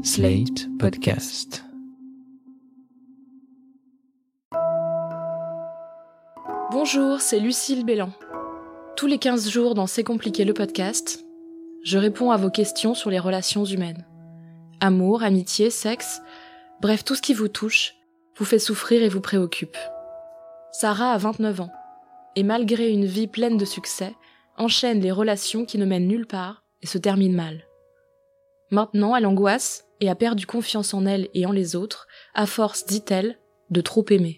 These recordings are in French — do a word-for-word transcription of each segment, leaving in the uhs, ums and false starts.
Slate Podcast. Bonjour, c'est Lucille Bélan. Tous les quinze jours dans C'est compliqué le podcast, je réponds à vos questions sur les relations humaines. Amour, amitié, sexe, bref, tout ce qui vous touche, vous fait souffrir et vous préoccupe. Sarah a vingt-neuf ans, et malgré une vie pleine de succès, enchaîne les relations qui ne mènent nulle part et se terminent mal. Maintenant, elle angoisse et a perdu confiance en elle et en les autres, à force, dit-elle, de trop aimer.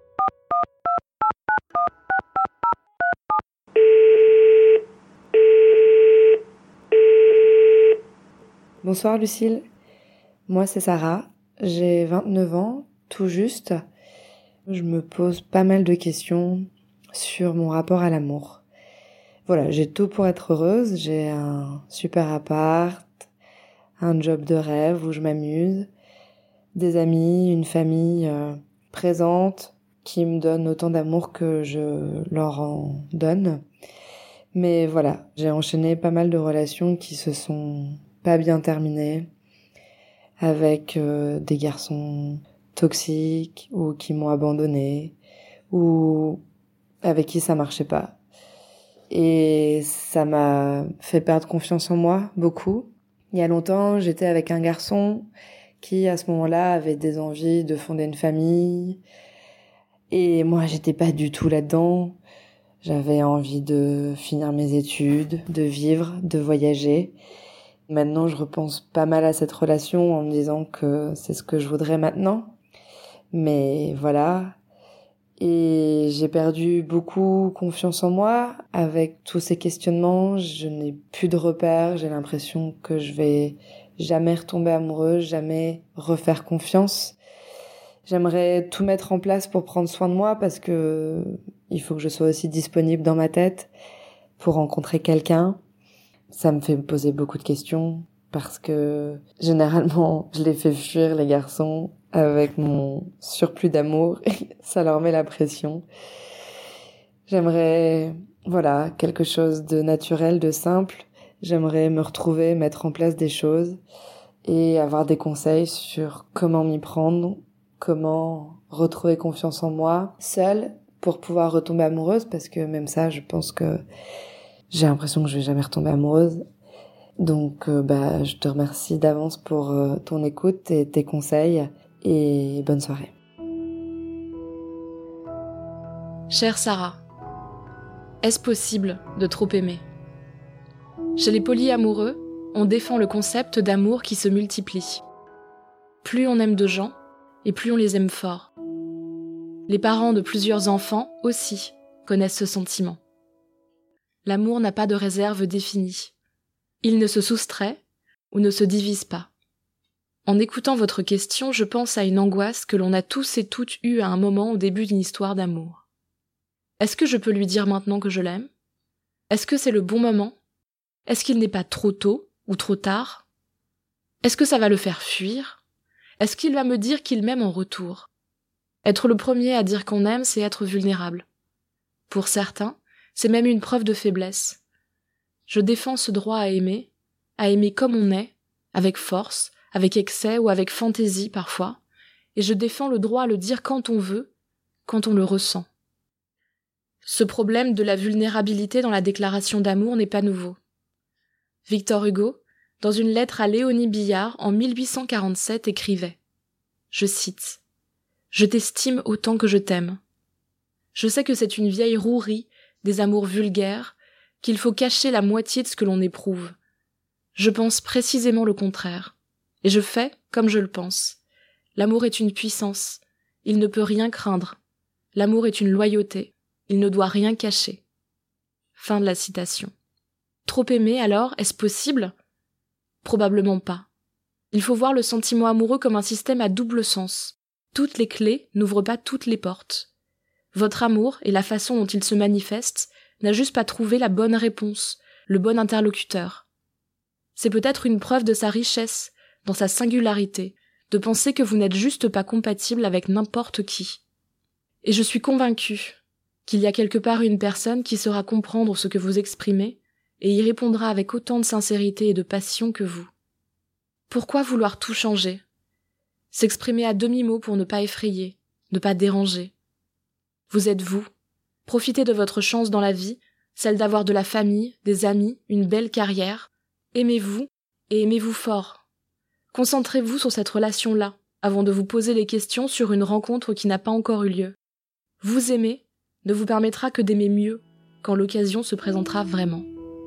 Bonsoir Lucille, moi c'est Sarah, j'ai vingt-neuf ans, tout juste. Je me pose pas mal de questions sur mon rapport à l'amour. Voilà, j'ai tout pour être heureuse, j'ai un super appart, un job de rêve où je m'amuse, des amis, une famille euh, présente qui me donne autant d'amour que je leur en donne. Mais voilà, j'ai enchaîné pas mal de relations qui se sont pas bien terminées, avec euh, des garçons toxiques ou qui m'ont abandonnée, ou avec qui ça marchait pas. Et ça m'a fait perdre confiance en moi, beaucoup. Il y a longtemps, j'étais avec un garçon qui, à ce moment-là, avait des envies de fonder une famille. Et moi, j'étais pas du tout là-dedans. J'avais envie de finir mes études, de vivre, de voyager. Maintenant, je repense pas mal à cette relation en me disant que c'est ce que je voudrais maintenant. Mais voilà. Et j'ai perdu beaucoup confiance en moi avec tous ces questionnements. Je n'ai plus de repères. J'ai l'impression que je vais jamais retomber amoureuse, jamais refaire confiance. J'aimerais tout mettre en place pour prendre soin de moi parce que il faut que je sois aussi disponible dans ma tête pour rencontrer quelqu'un. Ça me fait me poser beaucoup de questions parce que généralement, je les fais fuir les garçons avec mon surplus d'amour et ça leur met la pression. J'aimerais, voilà, quelque chose de naturel, de simple. J'aimerais me retrouver, mettre en place des choses et avoir des conseils sur comment m'y prendre, comment retrouver confiance en moi, seule, pour pouvoir retomber amoureuse, parce que même ça, je pense que j'ai l'impression que je vais jamais retomber amoureuse. Donc, euh, bah, je te remercie d'avance pour euh, ton écoute et tes conseils, et bonne soirée. Chère Sarah, est-ce possible de trop aimer ? Chez les polyamoureux, on défend le concept d'amour qui se multiplie. Plus on aime de gens, et plus on les aime fort. Les parents de plusieurs enfants aussi connaissent ce sentiment. L'amour n'a pas de réserve définie. Il ne se soustrait ou ne se divise pas. En écoutant votre question, je pense à une angoisse que l'on a tous et toutes eue à un moment au début d'une histoire d'amour. Est-ce que je peux lui dire maintenant que je l'aime ? Est-ce que c'est le bon moment ? Est-ce qu'il n'est pas trop tôt ou trop tard ? Est-ce que ça va le faire fuir ? Est-ce qu'il va me dire qu'il m'aime en retour ? Être le premier à dire qu'on aime, c'est être vulnérable. Pour certains, c'est même une preuve de faiblesse. Je défends ce droit à aimer, à aimer comme on est, avec force, avec excès ou avec fantaisie parfois, et je défends le droit à le dire quand on veut, quand on le ressent. Ce problème de la vulnérabilité dans la déclaration d'amour n'est pas nouveau. Victor Hugo, dans une lettre à Léonie Billard en mille huit cent quarante-sept, écrivait, je cite, « Je t'estime autant que je t'aime. Je sais que c'est une vieille rouerie des amours vulgaires, qu'il faut cacher la moitié de ce que l'on éprouve. Je pense précisément le contraire. Et je fais comme je le pense. L'amour est une puissance. Il ne peut rien craindre. L'amour est une loyauté. Il ne doit rien cacher. » Fin de la citation. Trop aimer, alors, est-ce possible ? Probablement pas. Il faut voir le sentiment amoureux comme un système à double sens. Toutes les clés n'ouvrent pas toutes les portes. Votre amour et la façon dont il se manifeste n'a juste pas trouvé la bonne réponse, le bon interlocuteur. C'est peut-être une preuve de sa richesse, dans sa singularité, de penser que vous n'êtes juste pas compatible avec n'importe qui. Et je suis convaincue qu'il y a quelque part une personne qui saura comprendre ce que vous exprimez et y répondra avec autant de sincérité et de passion que vous. Pourquoi vouloir tout changer? S'exprimer à demi-mot pour ne pas effrayer, ne pas déranger. Vous êtes vous. Profitez de votre chance dans la vie, celle d'avoir de la famille, des amis, une belle carrière. Aimez-vous et aimez-vous fort. Concentrez-vous sur cette relation-là, avant de vous poser les questions sur une rencontre qui n'a pas encore eu lieu. Vous aimer ne vous permettra que d'aimer mieux quand l'occasion se présentera vraiment.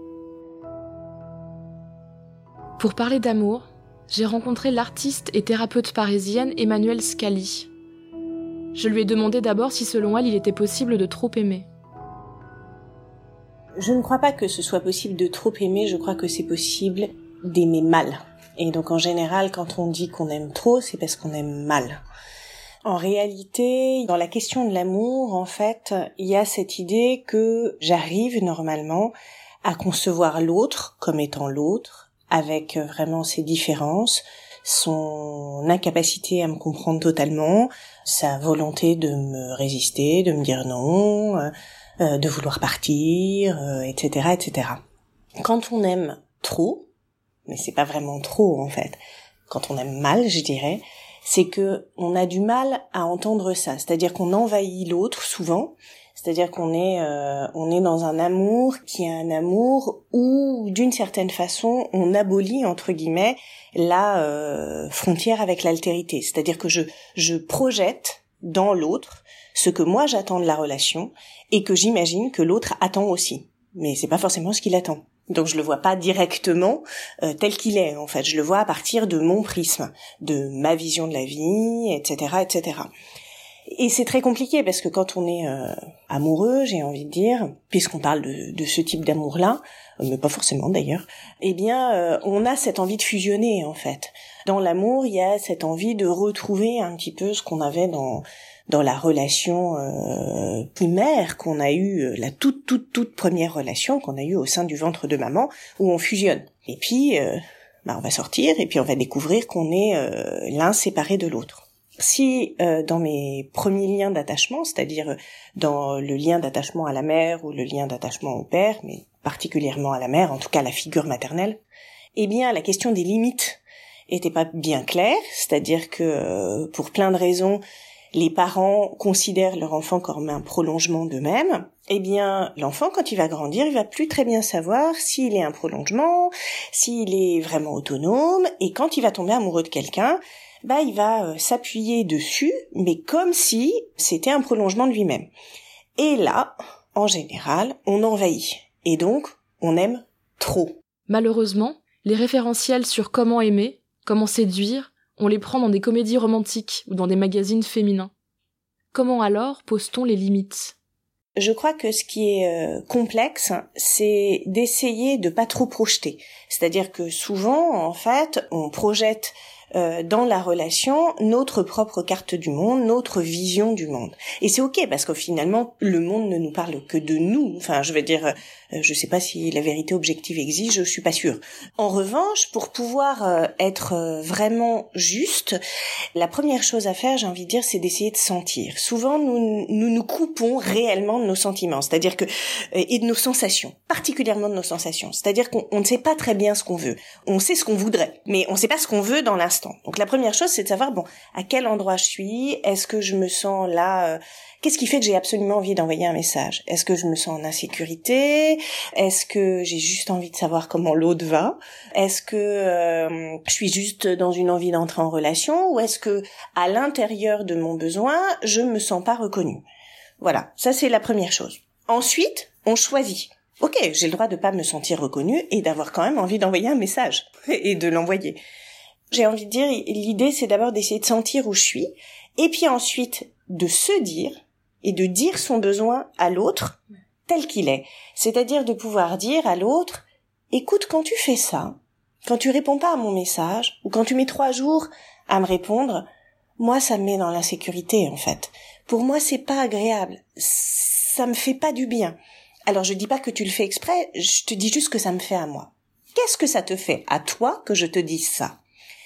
Pour parler d'amour, j'ai rencontré l'artiste et thérapeute parisienne Emmanuelle Scali. Je lui ai demandé d'abord si selon elle il était possible de trop aimer. Je ne crois pas que ce soit possible de trop aimer, je crois que c'est possible d'aimer mal. Et donc en général, quand on dit qu'on aime trop, c'est parce qu'on aime mal. En réalité, dans la question de l'amour, en fait, il y a cette idée que j'arrive normalement à concevoir l'autre comme étant l'autre, avec vraiment ses différences, son incapacité à me comprendre totalement, sa volonté de me résister, de me dire non, euh, de vouloir partir, euh, et cetera, et cetera. Quand on aime trop, mais c'est pas vraiment trop en fait, quand on aime mal, je dirais, c'est que on a du mal à entendre ça, c'est-à-dire qu'on envahit l'autre souvent, c'est-à-dire qu'on est euh, on est dans un amour qui est un amour où d'une certaine façon on abolit entre guillemets la euh, frontière avec l'altérité, c'est-à-dire que je je projette dans l'autre ce que moi j'attends de la relation et que j'imagine que l'autre attend aussi, mais c'est pas forcément ce qu'il attend. Donc je le vois pas directement euh, tel qu'il est, en fait. Je le vois à partir de mon prisme, de ma vision de la vie, et cetera, et cetera. Et c'est très compliqué parce que quand on est euh, amoureux, j'ai envie de dire, puisqu'on parle de, de ce type d'amour-là, mais pas forcément d'ailleurs, eh bien, euh, on a cette envie de fusionner, en fait. Dans l'amour, il y a cette envie de retrouver un petit peu ce qu'on avait dans dans la relation euh, primaire qu'on a eue, la toute toute toute première relation qu'on a eue au sein du ventre de maman, où on fusionne. Et puis, euh, bah, on va sortir et puis on va découvrir qu'on est euh, l'un séparé de l'autre. Si euh, dans mes premiers liens d'attachement, c'est-à-dire dans le lien d'attachement à la mère ou le lien d'attachement au père, mais particulièrement à la mère, en tout cas la figure maternelle, eh bien la question des limites était pas bien claire, c'est-à-dire que euh, pour plein de raisons, les parents considèrent leur enfant comme un prolongement d'eux-mêmes, eh bien, l'enfant, quand il va grandir, il va plus très bien savoir s'il est un prolongement, s'il est vraiment autonome, et quand il va tomber amoureux de quelqu'un, bah, il va euh, s'appuyer dessus, mais comme si c'était un prolongement de lui-même. Et là, en général, on envahit. Et donc, on aime trop. Malheureusement, les référentiels sur comment aimer, comment séduire, on les prend dans des comédies romantiques ou dans des magazines féminins. Comment alors pose-t-on les limites ? Je crois que ce qui est euh, complexe, c'est d'essayer de pas trop projeter. C'est-à-dire que souvent, en fait, on projette euh, dans la relation notre propre carte du monde, notre vision du monde. Et c'est ok parce que finalement, le monde ne nous parle que de nous. Enfin, je veux dire, euh, je sais pas si la vérité objective existe, je suis pas sûre. En revanche, pour pouvoir euh, être euh, vraiment juste, la première chose à faire, j'ai envie de dire, c'est d'essayer de sentir. Souvent, nous nous, nous coupons réellement de nos sentiments, c'est-à-dire que et de nos sensations, particulièrement de nos sensations. C'est-à-dire qu'on on ne sait pas très bien ce qu'on veut. On sait ce qu'on voudrait, mais on sait pas ce qu'on veut dans l'instant. Donc la première chose, c'est de savoir, bon, à quel endroit je suis, est-ce que je me sens là, euh, qu'est-ce qui fait que j'ai absolument envie d'envoyer un message? Est-ce que je me sens en insécurité? Est-ce que j'ai juste envie de savoir comment l'autre va? Est-ce que euh, je suis juste dans une envie d'entrer en relation? Ou est-ce que, à l'intérieur de mon besoin, je me sens pas reconnue? Voilà, ça c'est la première chose. Ensuite, on choisit. Ok, j'ai le droit de pas me sentir reconnue et d'avoir quand même envie d'envoyer un message et de l'envoyer. J'ai envie de dire, l'idée c'est d'abord d'essayer de sentir où je suis, et puis ensuite de se dire, et de dire son besoin à l'autre tel qu'il est. C'est-à-dire de pouvoir dire à l'autre, écoute, quand tu fais ça, quand tu réponds pas à mon message, ou quand tu mets trois jours à me répondre, moi ça me met dans l'insécurité en fait. Pour moi c'est pas agréable, ça me fait pas du bien. Alors je dis pas que tu le fais exprès, je te dis juste que ça me fait à moi. Qu'est-ce que ça te fait à toi que je te dise ça ?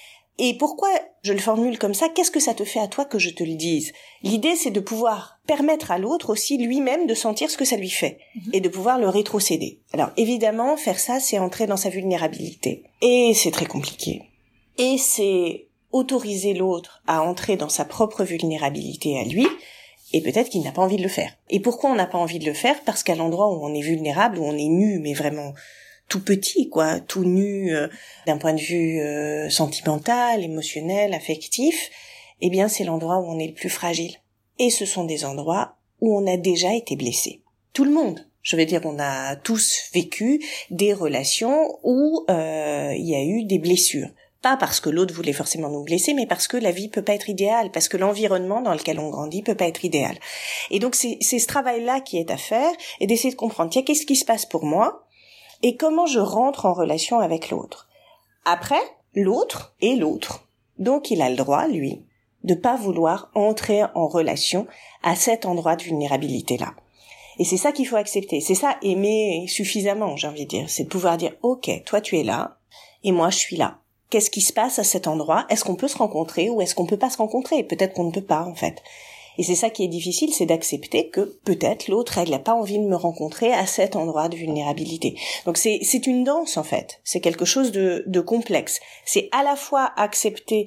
Et pourquoi je le formule comme ça? Qu'est-ce que ça te fait à toi que je te le dise? L'idée, c'est de pouvoir permettre à l'autre aussi lui-même de sentir ce que ça lui fait mmh. et de pouvoir le rétrocéder. Alors évidemment, faire ça, c'est entrer dans sa vulnérabilité. Et c'est très compliqué. Et c'est autoriser l'autre à entrer dans sa propre vulnérabilité à lui, et peut-être qu'il n'a pas envie de le faire. Et pourquoi on n'a pas envie de le faire? Parce qu'à l'endroit où on est vulnérable, où on est nu, mais vraiment tout petit, quoi, tout nu euh, d'un point de vue euh, sentimental, émotionnel, affectif, eh bien c'est l'endroit où on est le plus fragile. Et ce sont des endroits où on a déjà été blessé. Tout le monde. Je veux dire, on a tous vécu des relations où euh, il y a eu des blessures. Pas parce que l'autre voulait forcément nous blesser, mais parce que la vie peut pas être idéale, parce que l'environnement dans lequel on grandit peut pas être idéal. Et donc c'est, c'est ce travail-là qui est à faire, et d'essayer de comprendre, tiens, qu'est-ce qui se passe pour moi, et comment je rentre en relation avec l'autre. Après, l'autre est l'autre. Donc il a le droit, lui, de pas vouloir entrer en relation à cet endroit de vulnérabilité-là. Et c'est ça qu'il faut accepter. C'est ça, aimer suffisamment, j'ai envie de dire. C'est de pouvoir dire, ok, toi tu es là, et moi je suis là. Qu'est-ce qui se passe à cet endroit? Est-ce qu'on peut se rencontrer ou est-ce qu'on peut pas se rencontrer? Peut-être qu'on ne peut pas, en fait. Et c'est ça qui est difficile, c'est d'accepter que peut-être l'autre, elle n'a pas envie de me rencontrer à cet endroit de vulnérabilité. Donc c'est, c'est une danse, en fait. C'est quelque chose de, de complexe. C'est à la fois accepter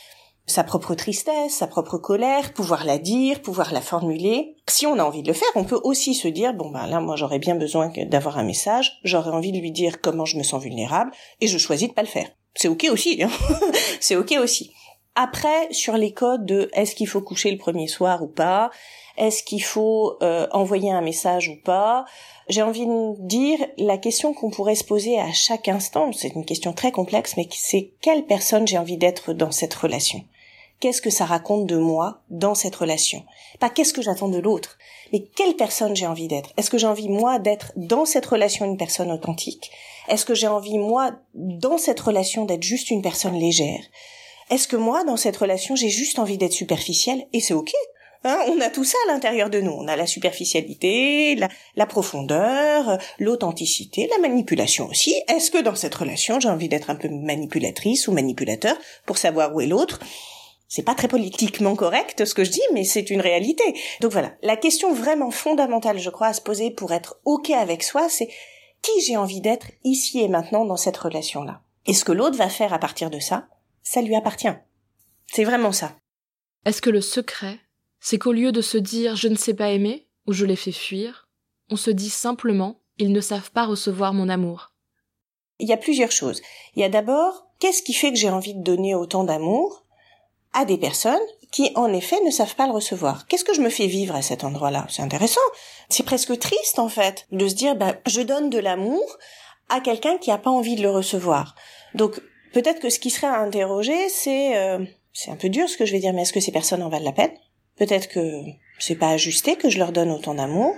sa propre tristesse, sa propre colère, pouvoir la dire, pouvoir la formuler. Si on a envie de le faire, on peut aussi se dire, bon ben là, moi j'aurais bien besoin d'avoir un message, j'aurais envie de lui dire comment je me sens vulnérable, et je choisis de pas le faire. C'est ok aussi, hein. C'est ok aussi. Après, sur les codes de est-ce qu'il faut coucher le premier soir ou pas, est-ce qu'il faut euh, envoyer un message ou pas, j'ai envie de dire, la question qu'on pourrait se poser à chaque instant, c'est une question très complexe, mais c'est quelle personne j'ai envie d'être dans cette relation? Qu'est-ce que ça raconte de moi dans cette relation? Pas qu'est-ce que j'attends de l'autre, mais quelle personne j'ai envie d'être? Est-ce que j'ai envie, moi, d'être dans cette relation une personne authentique? Est-ce que j'ai envie, moi, dans cette relation, d'être juste une personne légère? Est-ce que moi, dans cette relation, j'ai juste envie d'être superficielle? Et c'est ok. Hein, on a tout ça à l'intérieur de nous. On a la superficialité, la, la profondeur, l'authenticité, la manipulation aussi. Est-ce que dans cette relation, j'ai envie d'être un peu manipulatrice ou manipulateur pour savoir où est l'autre? C'est pas très politiquement correct ce que je dis, mais c'est une réalité. Donc voilà, la question vraiment fondamentale, je crois, à se poser pour être ok avec soi, c'est qui j'ai envie d'être ici et maintenant dans cette relation-là. Et ce que l'autre va faire à partir de ça, ça lui appartient. C'est vraiment ça. Est-ce que le secret, c'est qu'au lieu de se dire « je ne sais pas aimer » ou « je les fais fuir », on se dit simplement « ils ne savent pas recevoir mon amour ». Il y a plusieurs choses. Il y a d'abord, qu'est-ce qui fait que j'ai envie de donner autant d'amour à des personnes qui, en effet, ne savent pas le recevoir? Qu'est-ce que je me fais vivre à cet endroit-là? C'est intéressant. C'est presque triste, en fait, de se dire, bah, je donne de l'amour à quelqu'un qui n'a pas envie de le recevoir. Donc, peut-être que ce qui serait à interroger, c'est, euh, c'est un peu dur ce que je vais dire, mais est-ce que ces personnes en valent la peine? Peut-être que c'est pas ajusté que je leur donne autant d'amour.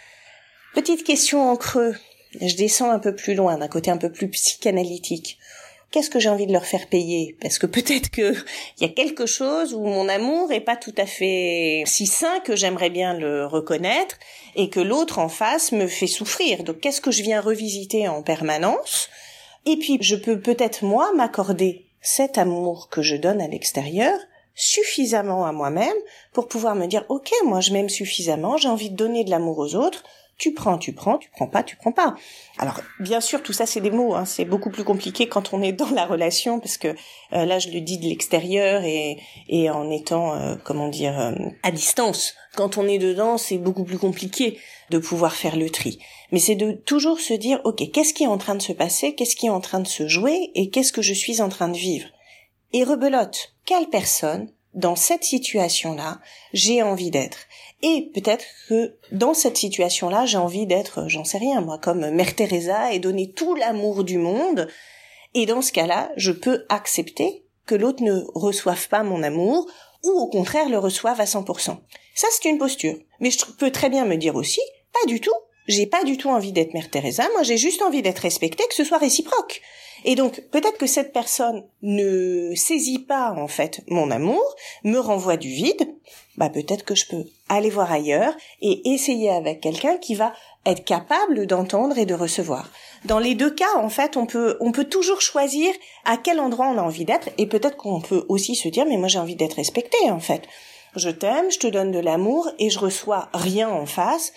Petite question en creux. Je descends un peu plus loin, d'un côté un peu plus psychanalytique. Qu'est-ce que j'ai envie de leur faire payer? Parce que peut-être que il y a quelque chose où mon amour est pas tout à fait si sain que j'aimerais bien le reconnaître et que l'autre en face me fait souffrir. Donc qu'est-ce que je viens revisiter en permanence? Et puis je peux peut-être moi m'accorder cet amour que je donne à l'extérieur suffisamment à moi-même pour pouvoir me dire ok, moi je m'aime suffisamment, j'ai envie de donner de l'amour aux autres. Tu prends, tu prends, tu prends pas, tu prends pas. Alors, bien sûr, tout ça, c'est des mots, hein. C'est beaucoup plus compliqué quand on est dans la relation, parce que euh, là, je le dis de l'extérieur et, et en étant, euh, comment dire, euh, à distance. Quand on est dedans, c'est beaucoup plus compliqué de pouvoir faire le tri. Mais c'est de toujours se dire, ok, qu'est-ce qui est en train de se passer, qu'est-ce qui est en train de se jouer et qu'est-ce que je suis en train de vivre? Et rebelote, quelle personne, dans cette situation-là, j'ai envie d'être? Et peut-être que dans cette situation-là, j'ai envie d'être, j'en sais rien, moi, comme Mère Teresa et donner tout l'amour du monde. Et dans ce cas-là, je peux accepter que l'autre ne reçoive pas mon amour ou au contraire le reçoive à cent pour cent. Ça, c'est une posture. Mais je peux très bien me dire aussi, pas du tout. J'ai pas du tout envie d'être Mère Teresa. Moi, j'ai juste envie d'être respectée, que ce soit réciproque. Et donc, peut-être que cette personne ne saisit pas, en fait, mon amour, me renvoie du vide. Bah, peut-être que je peux aller voir ailleurs et essayer avec quelqu'un qui va être capable d'entendre et de recevoir. Dans les deux cas, en fait, on peut, on peut toujours choisir à quel endroit on a envie d'être et peut-être qu'on peut aussi se dire, mais moi, j'ai envie d'être respectée, en fait. Je t'aime, je te donne de l'amour et je reçois rien en face.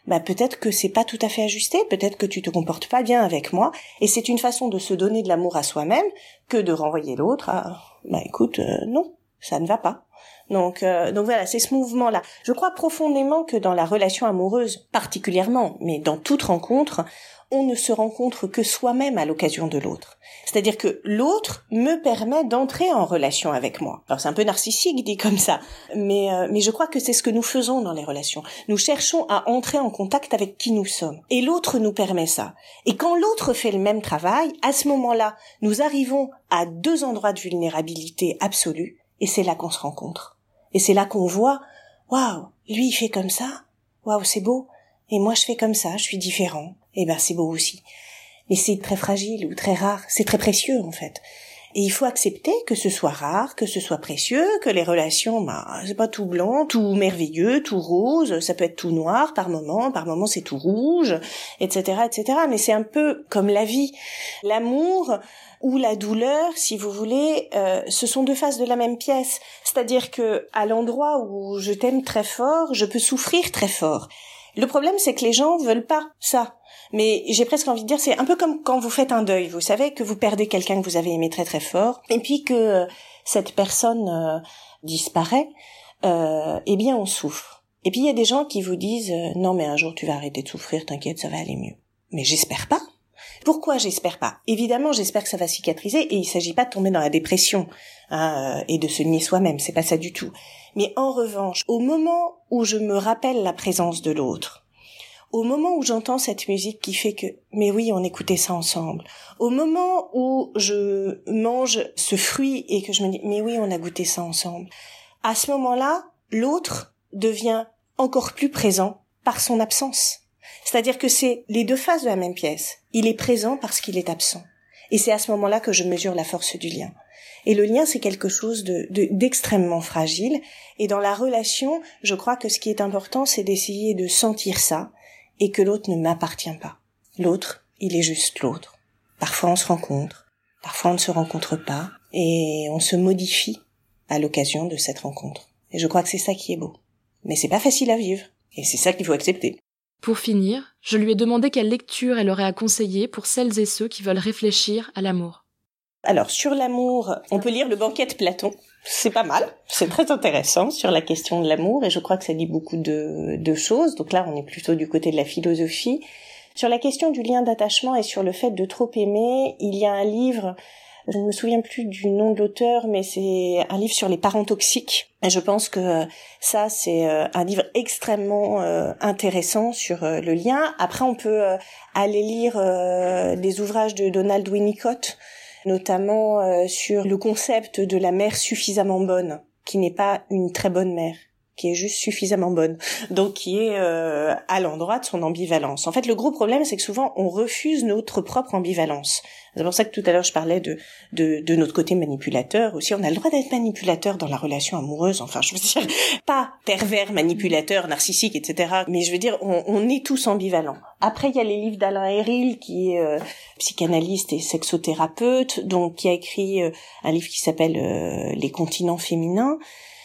bah peut-être que c'est pas tout à fait ajusté, peut-être que tu te comportes pas bien avec moi, et c'est une façon de se donner de l'amour à soi-même que de renvoyer l'autre à bah écoute euh, non, ça ne va pas. Donc euh, donc voilà, c'est ce mouvement-là. Je crois profondément que dans la relation amoureuse particulièrement, mais dans toute rencontre, on ne se rencontre que soi-même à l'occasion de l'autre. C'est-à-dire que l'autre me permet d'entrer en relation avec moi. Alors c'est un peu narcissique dit comme ça, mais euh, mais je crois que c'est ce que nous faisons dans les relations. Nous cherchons à entrer en contact avec qui nous sommes, et l'autre nous permet ça. Et quand l'autre fait le même travail, à ce moment-là, nous arrivons à deux endroits de vulnérabilité absolue, et c'est là qu'on se rencontre. Et c'est là qu'on voit, waouh, lui il fait comme ça, waouh c'est beau, et moi je fais comme ça, je suis différent. Eh ben c'est beau aussi. Mais c'est très fragile ou très rare, c'est très précieux en fait. Et il faut accepter que ce soit rare, que ce soit précieux, que les relations, bah c'est pas tout blanc, tout merveilleux, tout rose, ça peut être tout noir par moment, par moment c'est tout rouge, et cetera, et cetera. Mais c'est un peu comme la vie. L'amour ou la douleur, si vous voulez, euh, ce sont deux faces de la même pièce. C'est-à-dire que à l'endroit où je t'aime très fort, je peux souffrir très fort. Le problème, c'est que les gens veulent pas ça. Mais j'ai presque envie de dire, c'est un peu comme quand vous faites un deuil. Vous savez que vous perdez quelqu'un que vous avez aimé très très fort, et puis que euh, cette personne euh, disparaît, euh, eh bien on souffre. Et puis il y a des gens qui vous disent euh, non mais un jour tu vas arrêter de souffrir, t'inquiète, ça va aller mieux. Mais j'espère pas. Pourquoi j'espère pas? Évidemment, j'espère que ça va cicatriser, et il s'agit pas de tomber dans la dépression hein, euh, et de se nier soi-même, c'est pas ça du tout. Mais en revanche, au moment où je me rappelle la présence de l'autre, au moment où j'entends cette musique qui fait que, mais oui, on écoutait ça ensemble, au moment où je mange ce fruit et que je me dis, mais oui, on a goûté ça ensemble, à ce moment-là, l'autre devient encore plus présent par son absence. C'est-à-dire que c'est les deux faces de la même pièce. Il est présent parce qu'il est absent. Et c'est à ce moment-là que je mesure la force du lien. Et le lien, c'est quelque chose de, de, d'extrêmement fragile. Et dans la relation, je crois que ce qui est important, c'est d'essayer de sentir ça et que l'autre ne m'appartient pas. L'autre, il est juste l'autre. Parfois, on se rencontre. Parfois, on ne se rencontre pas. Et on se modifie à l'occasion de cette rencontre. Et je crois que c'est ça qui est beau. Mais c'est pas facile à vivre. Et c'est ça qu'il faut accepter. Pour finir, je lui ai demandé quelle lecture elle aurait à conseiller pour celles et ceux qui veulent réfléchir à l'amour. Alors, sur l'amour, on peut lire Le Banquet de Platon. C'est pas mal, c'est très intéressant sur la question de l'amour, et je crois que ça dit beaucoup de, de choses. Donc là, on est plutôt du côté de la philosophie. Sur la question du lien d'attachement et sur le fait de trop aimer, il y a un livre, je ne me souviens plus du nom de l'auteur, mais c'est un livre sur les parents toxiques. Et je pense que ça, c'est un livre extrêmement euh, intéressant sur euh, le lien. Après, on peut euh, aller lire euh, des ouvrages de Donald Winnicott, notamment euh, sur le concept de la mère suffisamment bonne, qui n'est pas une très bonne mère, qui est juste suffisamment bonne, donc qui est euh, à l'endroit de son ambivalence. En fait, le gros problème, c'est que souvent, on refuse notre propre ambivalence. C'est pour ça que tout à l'heure, je parlais de, de, de notre côté manipulateur aussi. On a le droit d'être manipulateur dans la relation amoureuse, enfin, je veux dire, pas pervers, manipulateur, narcissique, et cetera. Mais je veux dire, on, on est tous ambivalents. Après, il y a les livres d'Alain Héril, qui est euh, psychanalyste et sexothérapeute, donc qui a écrit euh, un livre qui s'appelle euh, Les continents féminins,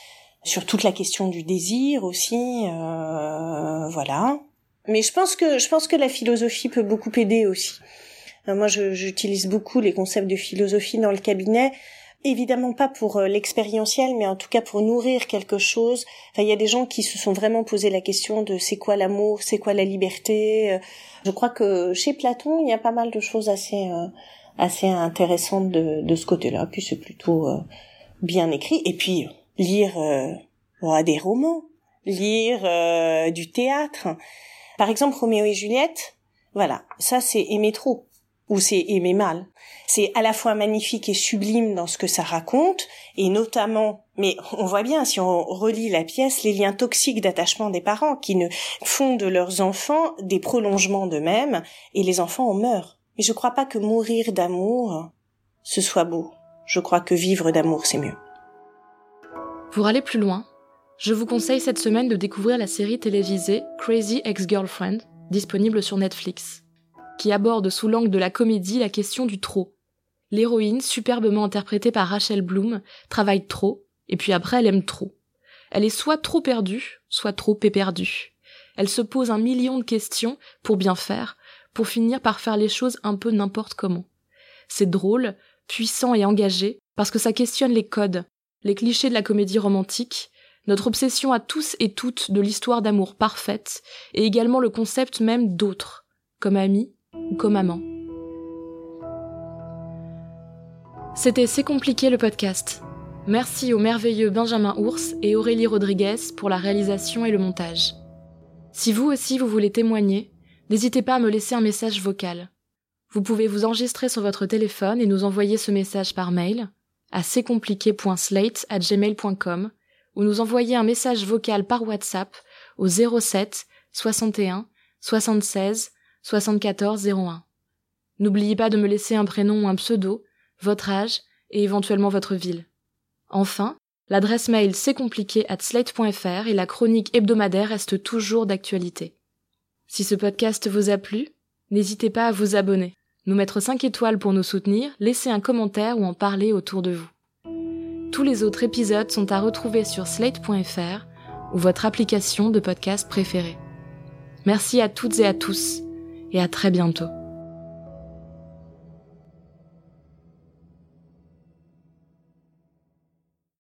sur toute la question du désir aussi, euh, voilà. Mais je pense que je pense que la philosophie peut beaucoup aider aussi. Euh, moi, je, j'utilise beaucoup les concepts de philosophie dans le cabinet, évidemment pas pour euh, l'expérientiel, mais en tout cas pour nourrir quelque chose. Enfin, il y a des gens qui se sont vraiment posé la question de c'est quoi l'amour, c'est quoi la liberté. Je crois que chez Platon, il y a pas mal de choses assez euh, assez intéressantes de, de ce côté-là. Puis c'est plutôt euh, bien écrit. Et puis lire euh, oh, des romans, lire euh, du théâtre. Par exemple, Roméo et Juliette, voilà, ça c'est aimer trop, ou c'est aimer mal. C'est à la fois magnifique et sublime dans ce que ça raconte, et notamment, mais on voit bien, si on relit la pièce, les liens toxiques d'attachement des parents qui ne font de leurs enfants des prolongements d'eux-mêmes, et les enfants en meurent. Mais je crois pas que mourir d'amour, ce soit beau. Je crois que vivre d'amour, c'est mieux. Pour aller plus loin, je vous conseille cette semaine de découvrir la série télévisée Crazy Ex-Girlfriend, disponible sur Netflix, qui aborde sous l'angle de la comédie la question du trop. L'héroïne, superbement interprétée par Rachel Bloom, travaille trop, et puis après elle aime trop. Elle est soit trop perdue, soit trop éperdue. Elle se pose un million de questions pour bien faire, pour finir par faire les choses un peu n'importe comment. C'est drôle, puissant et engagé, parce que ça questionne les codes, les clichés de la comédie romantique, notre obsession à tous et toutes de l'histoire d'amour parfaite, et également le concept même d'autre, comme ami ou comme amant. C'était C'est compliqué le podcast. Merci au merveilleux Benjamin Ours et Aurélie Rodriguez pour la réalisation et le montage. Si vous aussi vous voulez témoigner, n'hésitez pas à me laisser un message vocal. Vous pouvez vous enregistrer sur votre téléphone et nous envoyer ce message par mail à c'est compliqué point slate arobase gmail point com ou nous envoyer un message vocal par WhatsApp au zéro sept soixante et un soixante-seize soixante-quatorze zéro un. N'oubliez pas de me laisser un prénom ou un pseudo, votre âge et éventuellement votre ville. Enfin, l'adresse mail c'est compliqué arobase slate point f r et la chronique hebdomadaire reste toujours d'actualité. Si ce podcast vous a plu, n'hésitez pas à vous abonner, nous mettre cinq étoiles pour nous soutenir, laisser un commentaire ou en parler autour de vous. Tous les autres épisodes sont à retrouver sur slate point f r ou votre application de podcast préférée. Merci à toutes et à tous, et à très bientôt.